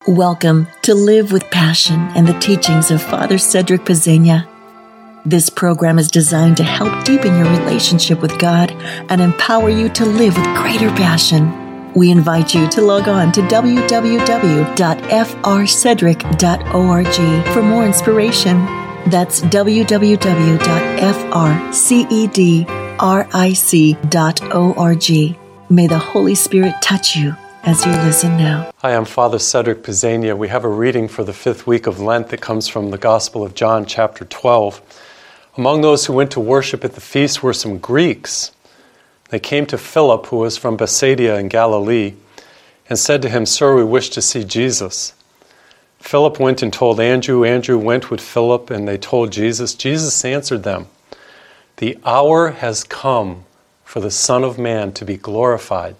Welcome to Live with Passion and the teachings of Father Cedric Pezzegna. This program is designed to help deepen your relationship with God and empower you to live with greater passion. We invite you to log on to www.frcedric.org for more inspiration. That's www.frcedric.org. May the Holy Spirit touch you as you listen now. Hi, I'm Father Cedric Pezzegna. We have a reading for the fifth week of Lent that comes from the Gospel of John, chapter 12. Among those who went to worship at the feast were some Greeks. They came to Philip, who was from Bethsaida in Galilee, and said to him, "Sir, we wish to see Jesus." Philip went and told Andrew. Andrew went with Philip, and they told Jesus. Jesus answered them, "The hour has come for the Son of Man to be glorified.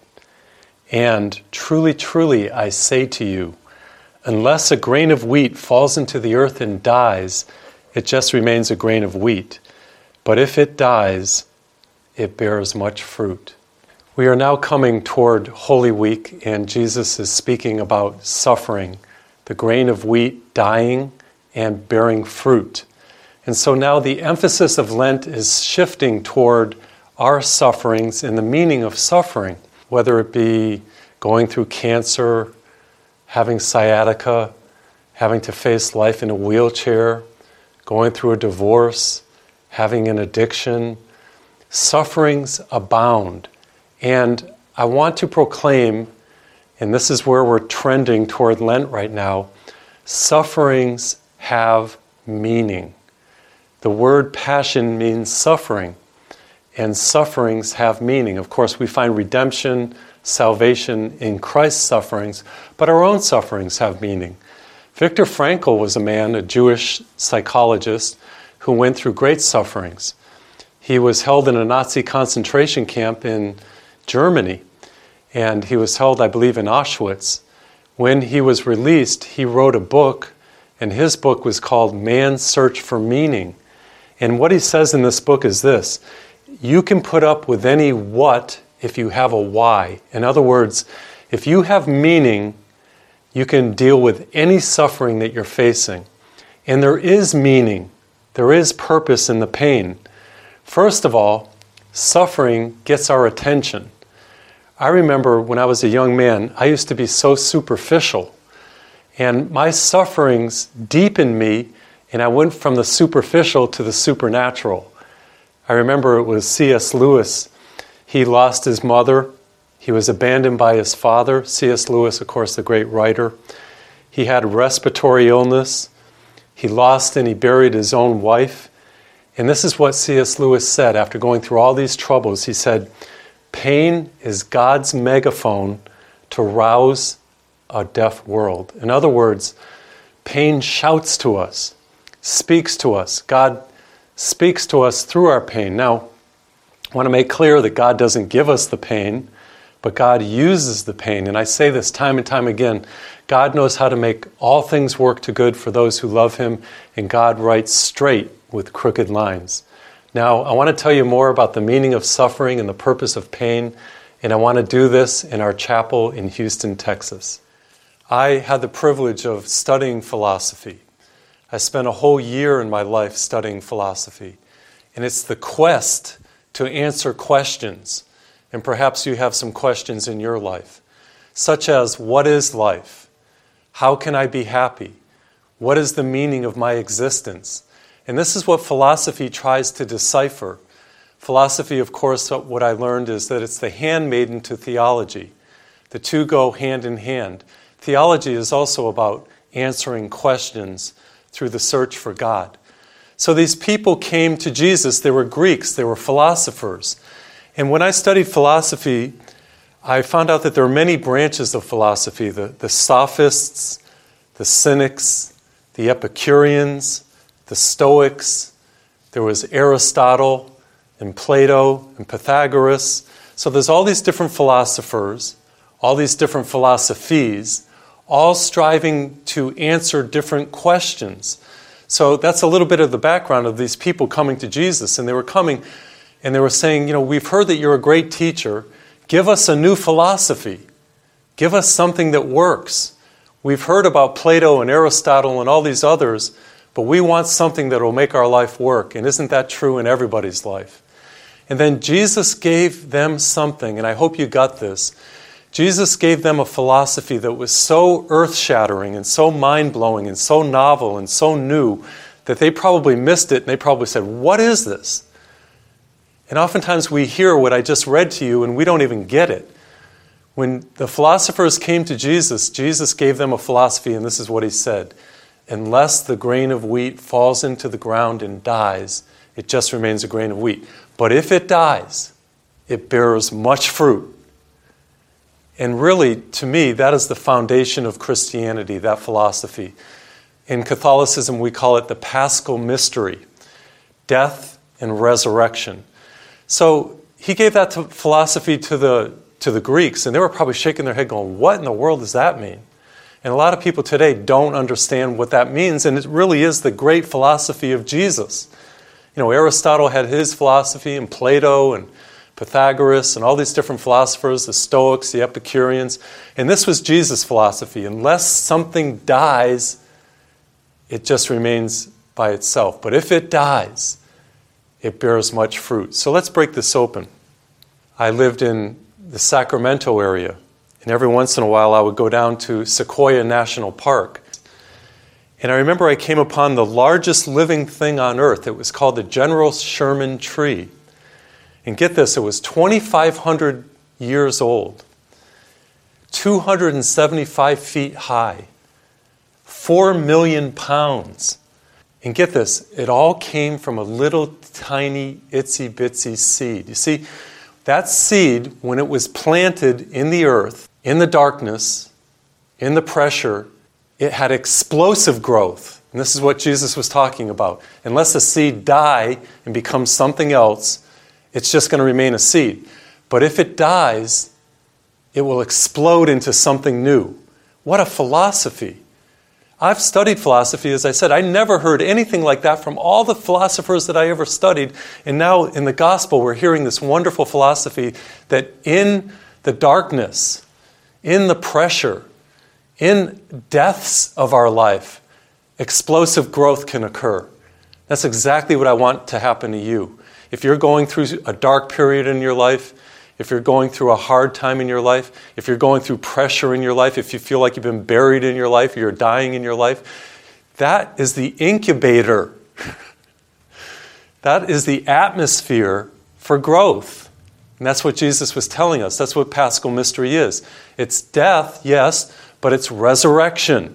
And truly, truly, I say to you, unless a grain of wheat falls into the earth and dies, it just remains a grain of wheat. But if it dies, it bears much fruit." We are now coming toward Holy Week, and Jesus is speaking about suffering, the grain of wheat dying and bearing fruit. And so now the emphasis of Lent is shifting toward our sufferings and the meaning of suffering, whether it be going through cancer, having sciatica, having to face life in a wheelchair, going through a divorce, having an addiction. Sufferings abound. And I want to proclaim, and this is where we're trending toward Lent right now, sufferings have meaning. The word passion means suffering, and sufferings have meaning. Of course, we find redemption, salvation in Christ's sufferings, but our own sufferings have meaning. Viktor Frankl was a man, a Jewish psychologist, who went through great sufferings. He was held in a Nazi concentration camp in Germany, and he was held, I believe, in Auschwitz. When he was released, he wrote a book, and his book was called Man's Search for Meaning. And what he says in this book is this: you can put up with any what if you have a why. In other words, if you have meaning, you can deal with any suffering that you're facing. And there is meaning, there is purpose in the pain. First of all, suffering gets our attention. I remember when I was a young man, I used to be so superficial. And my sufferings deepened me, and I went from the superficial to the supernatural. I remember it was C.S. Lewis. He lost his mother. He was abandoned by his father. C.S. Lewis, of course, the great writer. He had respiratory illness. He lost and he buried his own wife. And this is what C.S. Lewis said after going through all these troubles. He said, "Pain is God's megaphone to rouse a deaf world." In other words, pain shouts to us, speaks to us. God speaks to us through our pain. Now, I want to make clear that God doesn't give us the pain, but God uses the pain. And I say this time and time again, God knows how to make all things work to good for those who love Him, and God writes straight with crooked lines. Now, I want to tell you more about the meaning of suffering and the purpose of pain, and I want to do this in our chapel in Houston, Texas. I had the privilege of studying philosophy. I spent a whole year in my life studying philosophy, and it's the quest to answer questions. And perhaps you have some questions in your life, such as, what is life? How can I be happy? What is the meaning of my existence? And this is what philosophy tries to decipher. Philosophy, of course, what I learned is that it's the handmaiden to theology. The two go hand in hand. Theology is also about answering questions through the search for God. So these people came to Jesus. They were Greeks. They were philosophers. And when I studied philosophy, I found out that there are many branches of philosophy. The Sophists, the Cynics, the Epicureans, the Stoics. There was Aristotle and Plato and Pythagoras. So there's all these different philosophers, all these different philosophies, all striving to answer different questions. So that's a little bit of the background of these people coming to Jesus. And they were coming and they were saying, we've heard that you're a great teacher. Give us a new philosophy. Give us something that works. We've heard about Plato and Aristotle and all these others, but we want something that will make our life work. And isn't that true in everybody's life? And then Jesus gave them something, and I hope you got this. Jesus gave them a philosophy that was so earth-shattering and so mind-blowing and so novel and so new that they probably missed it and they probably said, "What is this?" And oftentimes we hear what I just read to you and we don't even get it. When the philosophers came to Jesus, Jesus gave them a philosophy, and this is what he said: "Unless the grain of wheat falls into the ground and dies, it just remains a grain of wheat. But if it dies, it bears much fruit." And really, to me, that is the foundation of Christianity, that philosophy. In Catholicism, we call it the Paschal Mystery, death and resurrection. So he gave that philosophy to the Greeks, and they were probably shaking their head going, "What in the world does that mean?" And a lot of people today don't understand what that means, and it really is the great philosophy of Jesus. You know, Aristotle had his philosophy, and Plato and Pythagoras and all these different philosophers, the Stoics, the Epicureans, and this was Jesus' philosophy. Unless something dies, it just remains by itself. But if it dies, it bears much fruit. So let's break this open. I lived in the Sacramento area, and every once in a while I would go down to Sequoia National Park. And I remember I came upon the largest living thing on earth. It was called the General Sherman tree. And get this, it was 2,500 years old, 275 feet high, 4 million pounds. And get this, it all came from a little tiny itsy bitsy seed. You see, that seed, when it was planted in the earth, in the darkness, in the pressure, it had explosive growth. And this is what Jesus was talking about. Unless a seed die and become something else, it's just going to remain a seed. But if it dies, it will explode into something new. What a philosophy. I've studied philosophy, as I said. I never heard anything like that from all the philosophers that I ever studied. And now in the gospel, we're hearing this wonderful philosophy that in the darkness, in the pressure, in deaths of our life, explosive growth can occur. That's exactly what I want to happen to you. If you're going through a dark period in your life, if you're going through a hard time in your life, if you're going through pressure in your life, if you feel like you've been buried in your life, or you're dying in your life, that is the incubator. That is the atmosphere for growth. And that's what Jesus was telling us. That's what Paschal Mystery is. It's death, yes, but it's resurrection.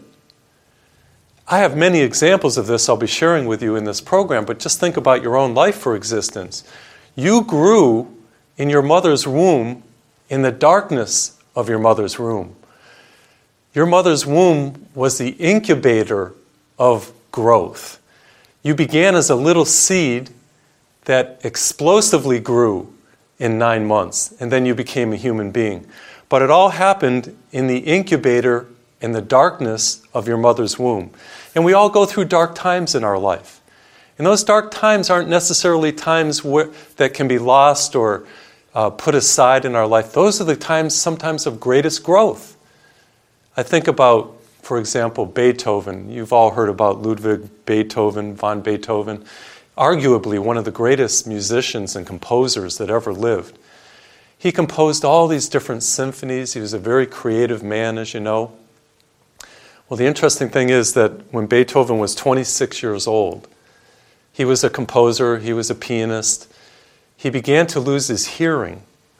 I have many examples of this I'll be sharing with you in this program, but just think about your own life for existence. You grew in your mother's womb in the darkness of your mother's womb. Your mother's womb was the incubator of growth. You began as a little seed that explosively grew in 9 months, and then you became a human being. But it all happened in the incubator in the darkness of your mother's womb. And we all go through dark times in our life. And those dark times aren't necessarily times that can be lost or put aside in our life. Those are the times sometimes of greatest growth. I think about, for example, Beethoven. You've all heard about Ludwig Beethoven, von Beethoven. Arguably one of the greatest musicians and composers that ever lived. He composed all these different symphonies. He was a very creative man, as you know. Well, the interesting thing is that when Beethoven was 26 years old, he was a composer, he was a pianist. He began to lose his hearing.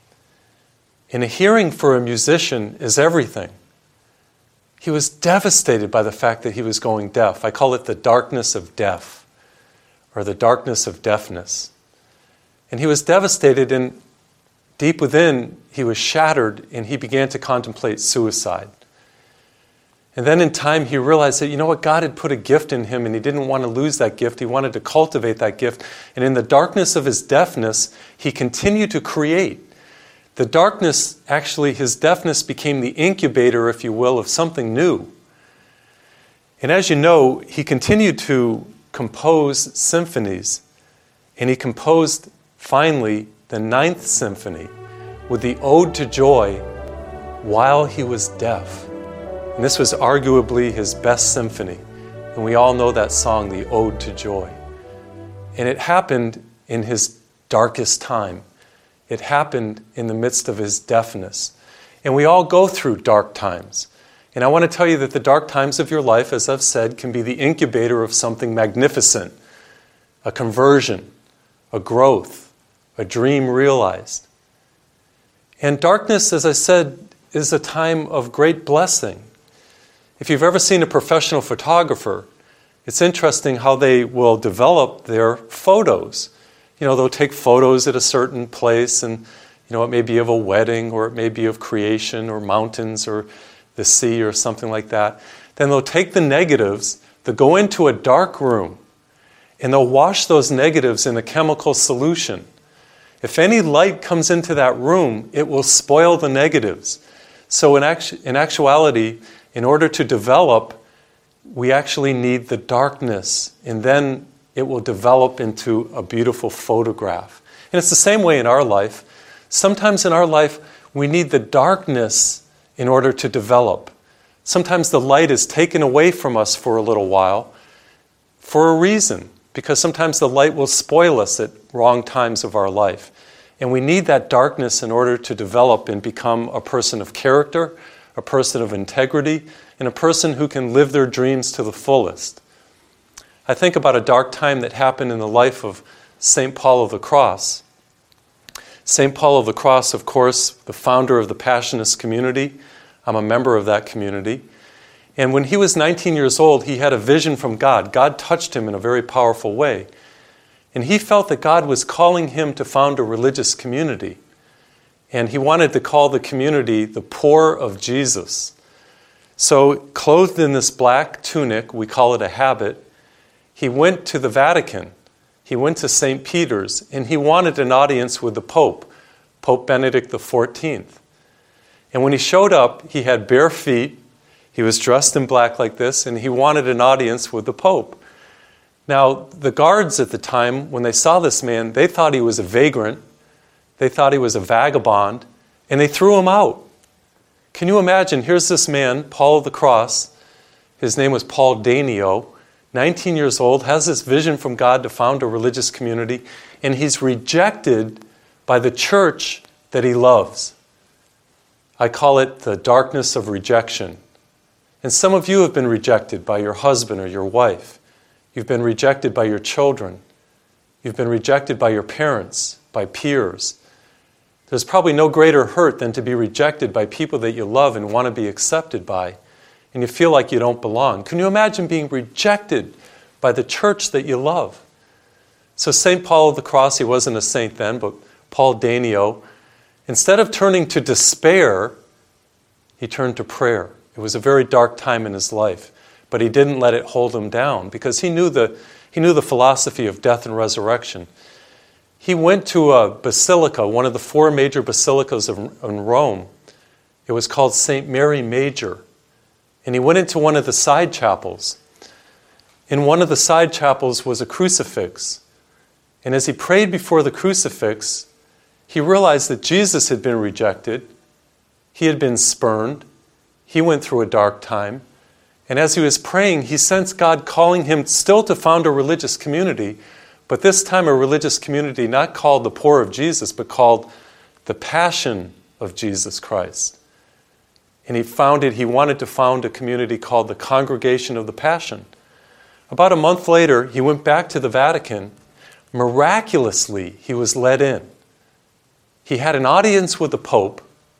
And a hearing for a musician is everything. He was devastated by the fact that he was going deaf. I call it the darkness of deaf, or the darkness of deafness. And he was devastated, and deep within, he was shattered, and he began to contemplate suicide. And then in time, he realized that, you know what, God had put a gift in him, and he didn't want to lose that gift. He wanted to cultivate that gift. And in the darkness of his deafness, he continued to create. The darkness, actually, his deafness became the incubator, if you will, of something new. And as you know, he continued to compose symphonies, and he composed, finally, the 9th Symphony with the Ode to Joy while he was deaf. And this was arguably his best symphony. And we all know that song, the Ode to Joy. And it happened in his darkest time. It happened in the midst of his deafness. And we all go through dark times. And I want to tell you that the dark times of your life, as I've said, can be the incubator of something magnificent, a conversion, a growth, a dream realized. And darkness, as I said, is a time of great blessing. If you've ever seen a professional photographer, it's interesting how they will develop their photos. They'll take photos at a certain place, and it may be of a wedding, or it may be of creation, or mountains, or the sea, or something like that. Then they'll take the negatives, they'll go into a dark room, and they'll wash those negatives in a chemical solution. If any light comes into that room, it will spoil the negatives. So in actuality, in order to develop, we actually need the darkness, and then it will develop into a beautiful photograph. And it's the same way in our life. Sometimes in our life, we need the darkness in order to develop. Sometimes the light is taken away from us for a little while for a reason, because sometimes the light will spoil us at wrong times of our life. And we need that darkness in order to develop and become a person of character, a person of integrity, and a person who can live their dreams to the fullest. I think about a dark time that happened in the life of St. Paul of the Cross. St. Paul of the Cross, of course, the founder of the Passionist community. I'm a member of that community. And when he was 19 years old, he had a vision from God. God touched him in a very powerful way. And he felt that God was calling him to found a religious community. And he wanted to call the community the Poor of Jesus. So, clothed in this black tunic, we call it a habit, he went to the Vatican. He went to St. Peter's, and he wanted an audience with the Pope, Pope Benedict XIV. And when he showed up, he had bare feet, he was dressed in black like this, and he wanted an audience with the Pope. Now, the guards at the time, when they saw this man, they thought he was a vagrant, they thought he was a vagabond, and they threw him out. Can you imagine? Here's this man, Paul of the Cross. His name was Paul Danio, 19 years old, has this vision from God to found a religious community, and he's rejected by the church that he loves. I call it the darkness of rejection. And some of you have been rejected by your husband or your wife. You've been rejected by your children. You've been rejected by your parents, by peers. There's probably no greater hurt than to be rejected by people that you love and want to be accepted by, and you feel like you don't belong. Can you imagine being rejected by the church that you love? So St. Paul of the Cross, he wasn't a saint then, but Paul Danio, instead of turning to despair, he turned to prayer. It was a very dark time in his life, but he didn't let it hold him down because he knew the philosophy of death and resurrection. He went to a basilica, one of the 4 major basilicas in Rome. It was called St. Mary Major. And he went into one of the side chapels. In one of the side chapels was a crucifix. And as he prayed before the crucifix, he realized that Jesus had been rejected. He had been spurned. He went through a dark time. And as he was praying, he sensed God calling him still to found a religious community, but this time a religious community not called the Poor of Jesus, but called the Passion of Jesus Christ. And he wanted to found a community called the Congregation of the Passion. About a month later, he went back to the Vatican. Miraculously, he was let in. He had an audience with the Pope,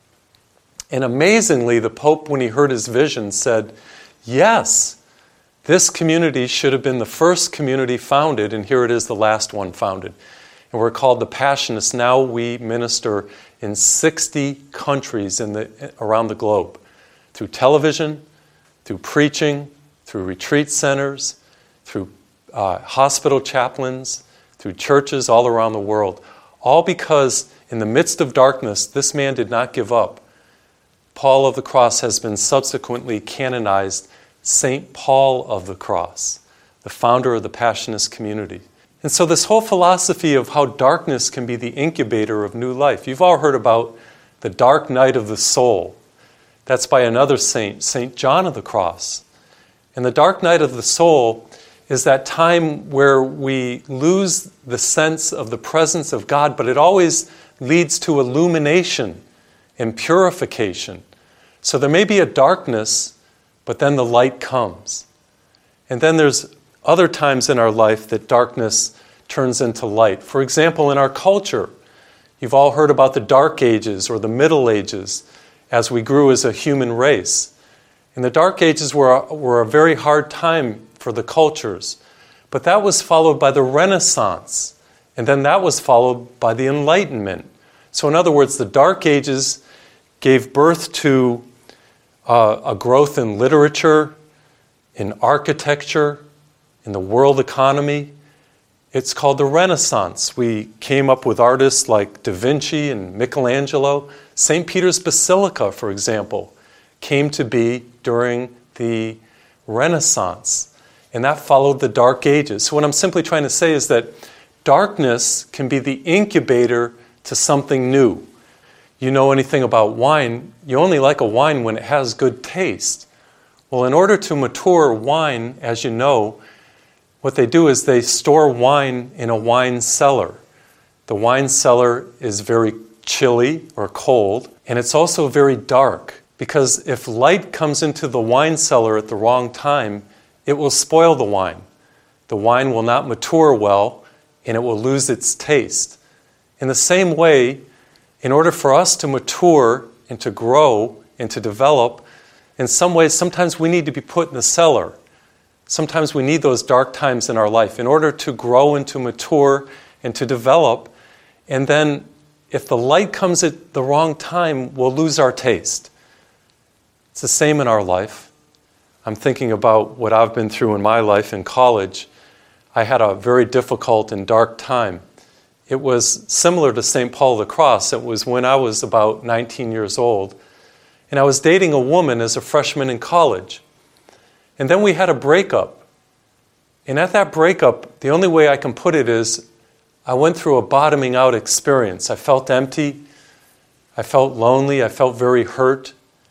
and amazingly, the Pope, when he heard his vision, said, yes, this community should have been the first community founded, and here it is, the last one founded. And we're called the Passionists. Now we minister in 60 countries around the globe, through television, through preaching, through retreat centers, through hospital chaplains, through churches all around the world. All because in the midst of darkness, this man did not give up. Paul of the Cross has been subsequently canonized St. Paul of the Cross, the founder of the Passionist community. And so this whole philosophy of how darkness can be the incubator of new life. You've all heard about the dark night of the soul. That's by another saint, St. John of the Cross. And the dark night of the soul is that time where we lose the sense of the presence of God, but it always leads to illumination and purification. So there may be a darkness, but then the light comes. And then there's other times in our life that darkness turns into light. For example, in our culture, you've all heard about the Dark Ages or the Middle Ages as we grew as a human race. And the Dark Ages were a very hard time for the cultures. But that was followed by the Renaissance. And then that was followed by the Enlightenment. So in other words, the Dark Ages gave birth to a growth in literature, in architecture, in the world economy. It's called the Renaissance. We came up with artists like Da Vinci and Michelangelo. St. Peter's Basilica, for example, came to be during the Renaissance. And that followed the Dark Ages. So what I'm simply trying to say is that darkness can be the incubator to something new. You know anything about wine, you only like a wine when it has good taste. Well, in order to mature wine, as you know, what they do is they store wine in a wine cellar. The wine cellar is very chilly or cold, and it's also very dark, because if light comes into the wine cellar at the wrong time, it will spoil the wine. The wine will not mature well, and it will lose its taste. In the same way, in order for us to mature and to grow and to develop, in some ways, sometimes we need to be put in the cellar. Sometimes we need those dark times in our life in order to grow and to mature and to develop. And then if the light comes at the wrong time, we'll lose our taste. It's the same in our life. I'm thinking about what I've been through in my life in college. I had a very difficult and dark time. It was similar to St. Paul of the Cross. It was when I was about 19 years old. And I was dating a woman as a freshman in college. And then we had a breakup. And at that breakup, the only way I can put it is I went through a bottoming out experience. I felt empty. I felt lonely. I felt very hurt.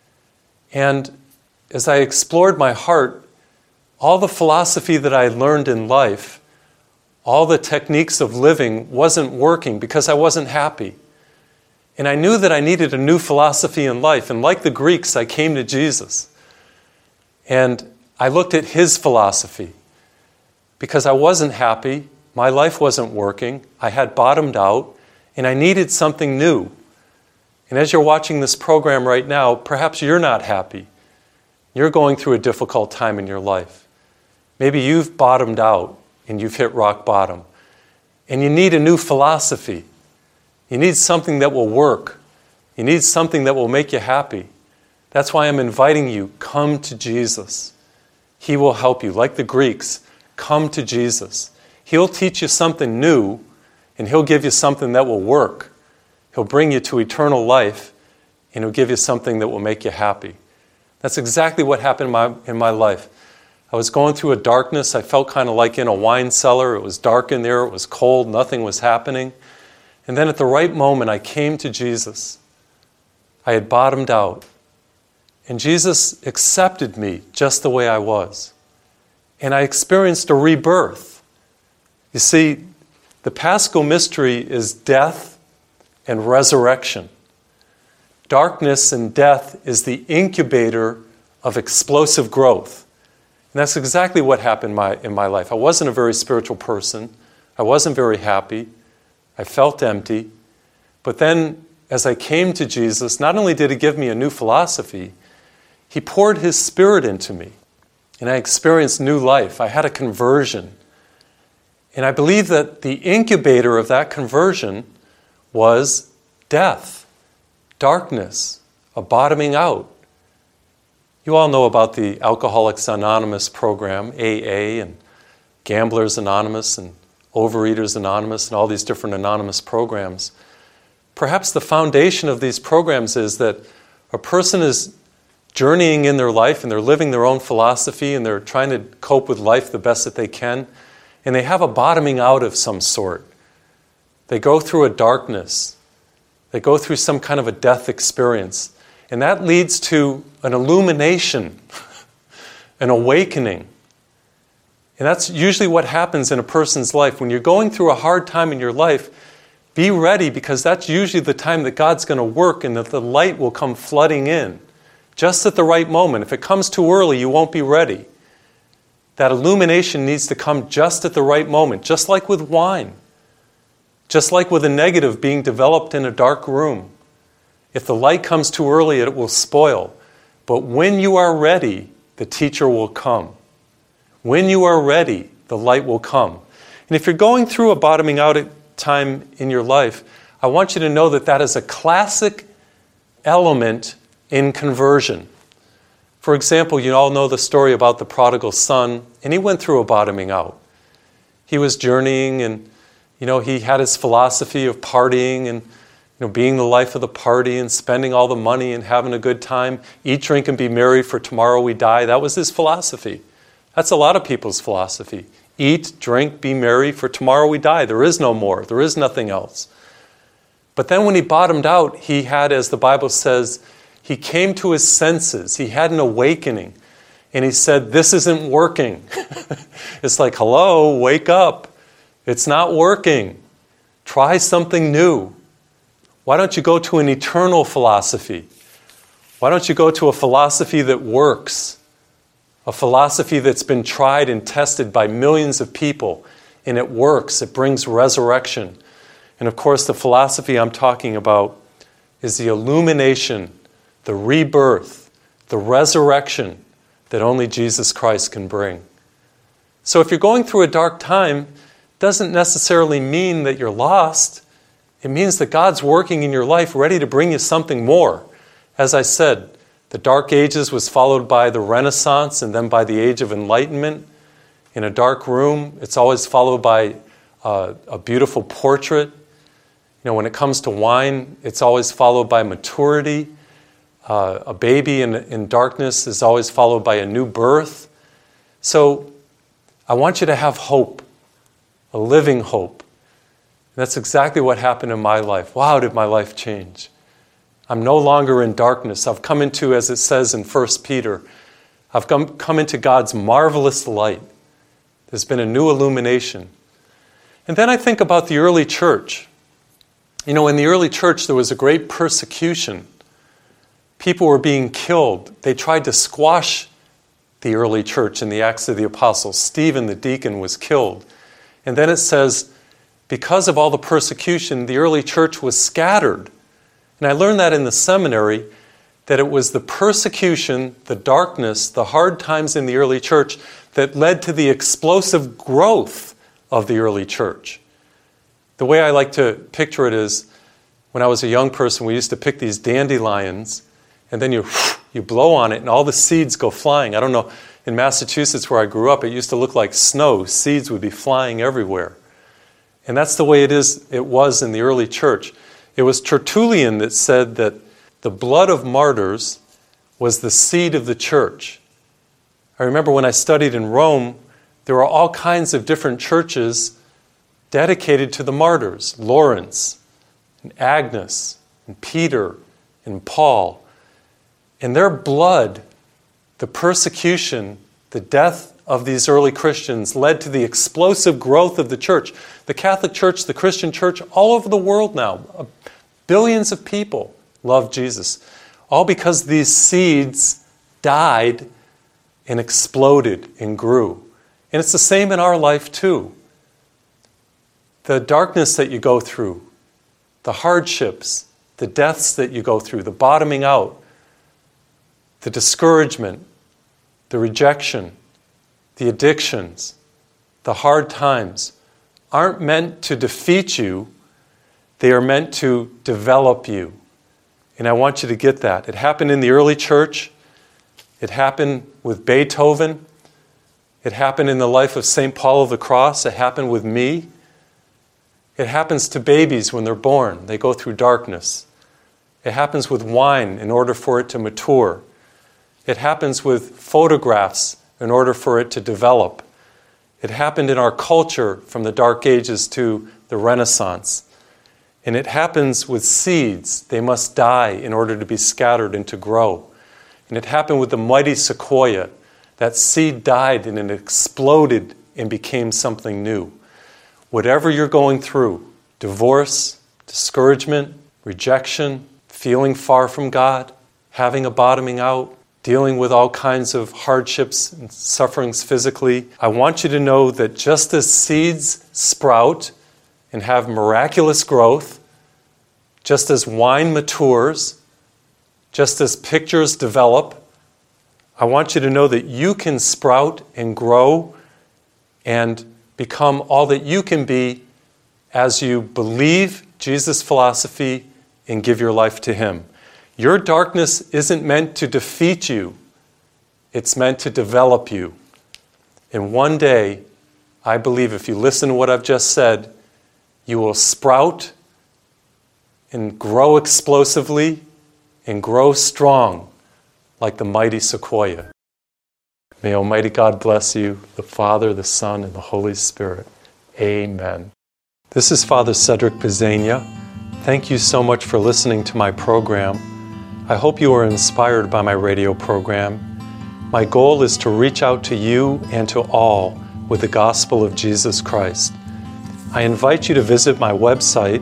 And as I explored my heart, all the philosophy that I learned in life, all the techniques of living wasn't working because I wasn't happy. And I knew that I needed a new philosophy in life. And like the Greeks, I came to Jesus. And I looked at his philosophy because I wasn't happy. My life wasn't working. I had bottomed out. And I needed something new. And as you're watching this program right now, perhaps you're not happy. You're going through a difficult time in your life. Maybe you've bottomed out and you've hit rock bottom. And you need a new philosophy. You need something that will work. You need something that will make you happy. That's why I'm inviting you, come to Jesus. He will help you. Like the Greeks, come to Jesus. He'll teach you something new, and he'll give you something that will work. He'll bring you to eternal life, and he'll give you something that will make you happy. That's exactly what happened in my life. I was going through a darkness. I felt kind of like in a wine cellar. It was dark in there. It was cold. Nothing was happening. And then at the right moment, I came to Jesus. I had bottomed out. And Jesus accepted me just the way I was. And I experienced a rebirth. You see, the Paschal mystery is death and resurrection. Darkness and death is the incubator of explosive growth. And that's exactly what happened in my life. I wasn't a very spiritual person. I wasn't very happy. I felt empty. But then, as I came to Jesus, not only did he give me a new philosophy, he poured his Spirit into me. And I experienced new life. I had a conversion. And I believe that the incubator of that conversion was death, darkness, a bottoming out. You all know about the Alcoholics Anonymous program, AA, and Gamblers Anonymous, and Overeaters Anonymous, and all these different anonymous programs. Perhaps the foundation of these programs is that a person is journeying in their life, and they're living their own philosophy, and they're trying to cope with life the best that they can, and they have a bottoming out of some sort. They go through a darkness. They go through some kind of a death experience. And that leads to an illumination, an awakening. And that's usually what happens in a person's life. When you're going through a hard time in your life, be ready, because that's usually the time that God's going to work and that the light will come flooding in. Just at the right moment. If it comes too early, you won't be ready. That illumination needs to come just at the right moment, just like with wine. Just like with a negative being developed in a dark room. If the light comes too early, it will spoil. But when you are ready, the teacher will come. When you are ready, the light will come. And if you're going through a bottoming out time in your life, I want you to know that that is a classic element in conversion. For example, you all know the story about the prodigal son, and he went through a bottoming out. He was journeying, and he had his philosophy of partying and being the life of the party and spending all the money and having a good time. Eat, drink, and be merry, for tomorrow we die. That was his philosophy. That's a lot of people's philosophy. Eat, drink, be merry, for tomorrow we die. There is no more. There is nothing else. But then when he bottomed out, he had, as the Bible says, he came to his senses. He had an awakening. And he said, this isn't working. It's like, hello, wake up. It's not working. Try something new. Why don't you go to an eternal philosophy? Why don't you go to a philosophy that works? A philosophy that's been tried and tested by millions of people, and it works. It brings resurrection. And of course, the philosophy I'm talking about is the illumination, the rebirth, the resurrection that only Jesus Christ can bring. So if you're going through a dark time, it doesn't necessarily mean that you're lost. It means that God's working in your life, ready to bring you something more. As I said, the Dark Ages was followed by the Renaissance and then by the Age of Enlightenment. In a dark room, it's always followed by a beautiful portrait. When it comes to wine, it's always followed by maturity. A baby in darkness is always followed by a new birth. So I want you to have hope, a living hope. And that's exactly what happened in my life. Wow, did my life change. I'm no longer in darkness. I've come into, as it says in 1 Peter, I've come into God's marvelous light. There's been a new illumination. And then I think about the early church. In the early church, there was a great persecution. People were being killed. They tried to squash the early church in the Acts of the Apostles. Stephen, the deacon, was killed. And then it says, because of all the persecution, the early church was scattered. And I learned that in the seminary, that it was the persecution, the darkness, the hard times in the early church that led to the explosive growth of the early church. The way I like to picture it is, when I was a young person, we used to pick these dandelions, and then you blow on it, and all the seeds go flying. I don't know, in Massachusetts where I grew up, it used to look like snow. Seeds would be flying everywhere. And that's the way it was in the early church. It was Tertullian that said that the blood of martyrs was the seed of the church. I remember when I studied in Rome, there were all kinds of different churches dedicated to the martyrs. Lawrence, and Agnes, and Peter, and Paul. And their blood, the persecution, the death of these early Christians led to the explosive growth of the church. The Catholic Church, the Christian church, all over the world now. Billions of people love Jesus. All because these seeds died and exploded and grew. And it's the same in our life too. The darkness that you go through, the hardships, the deaths that you go through, the bottoming out, the discouragement, the rejection, the addictions, the hard times aren't meant to defeat you. They are meant to develop you. And I want you to get that. It happened in the early church. It happened with Beethoven. It happened in the life of St. Paul of the Cross. It happened with me. It happens to babies when they're born. They go through darkness. It happens with wine in order for it to mature. It happens with photographs in order for it to develop. It happened in our culture from the Dark Ages to the Renaissance. And it happens with seeds. They must die in order to be scattered and to grow. And it happened with the mighty sequoia. That seed died and it exploded and became something new. Whatever you're going through, divorce, discouragement, rejection, feeling far from God, having a bottoming out, dealing with all kinds of hardships and sufferings physically, I want you to know that just as seeds sprout and have miraculous growth, just as wine matures, just as pictures develop, I want you to know that you can sprout and grow and become all that you can be as you believe Jesus' philosophy and give your life to Him. Your darkness isn't meant to defeat you. It's meant to develop you. And one day, I believe if you listen to what I've just said, you will sprout and grow explosively and grow strong like the mighty sequoia. May Almighty God bless you, the Father, the Son, and the Holy Spirit. Amen. This is Father Cedric Pizzania. Thank you so much for listening to my program. I hope you are inspired by my radio program. My goal is to reach out to you and to all with the gospel of Jesus Christ. I invite you to visit my website,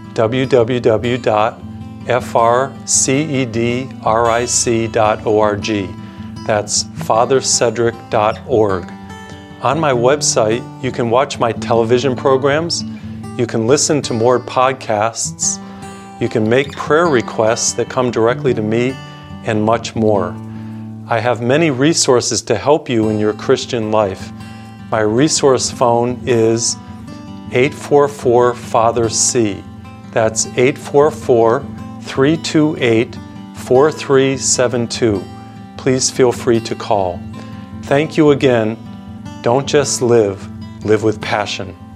www.frcedric.org. That's fathercedric.org. On my website, you can watch my television programs, you can listen to more podcasts, you can make prayer requests that come directly to me, and much more. I have many resources to help you in your Christian life. My resource phone is 844-FATHER-C. That's 844-328-4372. Please feel free to call. Thank you again. Don't just live, live with passion.